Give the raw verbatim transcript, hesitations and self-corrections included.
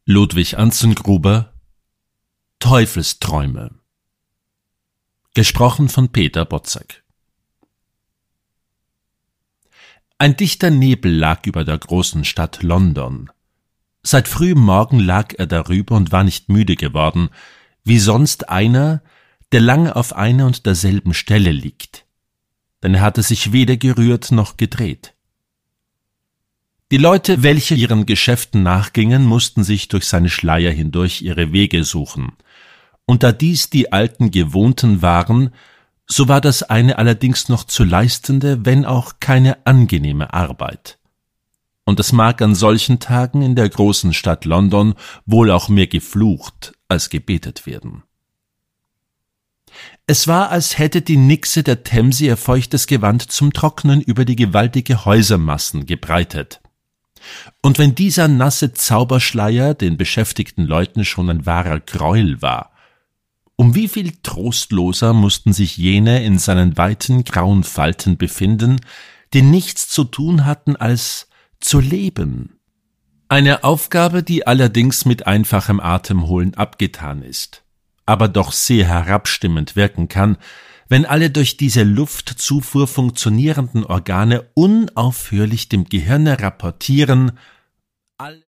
Ludwig Anzengruber Teufelsträume. Gesprochen von Peter Botzek. Ein dichter Nebel lag über der großen Stadt London. Seit frühem Morgen lag er darüber und war nicht müde geworden, wie sonst einer, der lange auf einer und derselben Stelle liegt. Denn er hatte sich weder gerührt noch gedreht. Die Leute, welche ihren Geschäften nachgingen, mussten sich durch seine Schleier hindurch ihre Wege suchen. Und da dies die alten Gewohnten waren, so war das eine allerdings noch zu leistende, wenn auch keine angenehme Arbeit. Und es mag an solchen Tagen in der großen Stadt London wohl auch mehr geflucht als gebetet werden. Es war, als hätte die Nixe der Themse ihr feuchtes Gewand zum Trocknen über die gewaltige Häusermassen gebreitet. Und wenn dieser nasse Zauberschleier den beschäftigten Leuten schon ein wahrer Gräuel war, um wie viel trostloser mussten sich jene in seinen weiten grauen Falten befinden, die nichts zu tun hatten als zu leben. Eine Aufgabe, die allerdings mit einfachem Atemholen abgetan ist, aber doch sehr herabstimmend wirken kann, wenn alle durch diese Luftzufuhr funktionierenden Organe unaufhörlich dem Gehirne rapportieren,